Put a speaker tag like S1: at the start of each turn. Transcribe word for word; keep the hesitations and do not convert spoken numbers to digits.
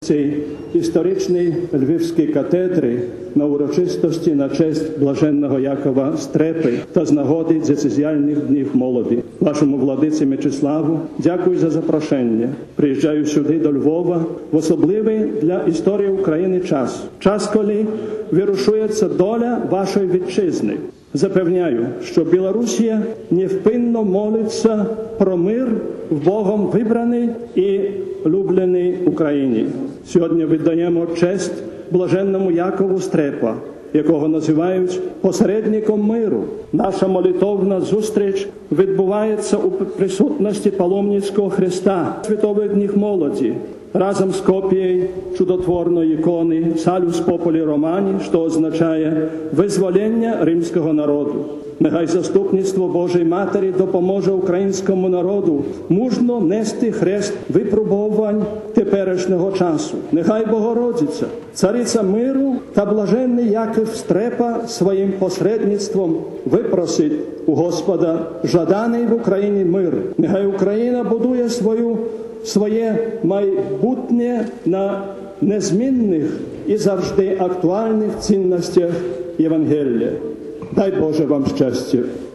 S1: Цій історичній Львівській катедрі на урочистості на честь блаженного Якова Стрепи та з нагоди дієцезіальних днів молоді. Вашому владиці Мечиславу дякую за запрошення. Приїжджаю сюди до Львова в особливий для історії України час. Час, коли вирушується доля вашої вітчизни. Запевняю, що Білорусія невпинно молиться про мир в Богом вибраній і любленій Україні. Сьогодні віддаємо честь блаженному Якову Стрепа, якого називають посередником миру. Наша молитовна зустріч відбувається у присутності паломницького хреста Святових днів молоді, разом з копією чудотворної ікони Salus Populi Romani, що означає «визволення римського народу». Нехай заступництво Божої Матері допоможе українському народу мужно нести хрест випробувань теперішнього часу. Нехай Богородиця, цариця миру та блаженний Яків Стрепа своїм посередництвом випросить у Господа жаданий в Україні мир. Нехай Україна будує свою своє майбутнє на незмінних і завжди актуальних цінностях Євангелія. Дай Боже вам щастя!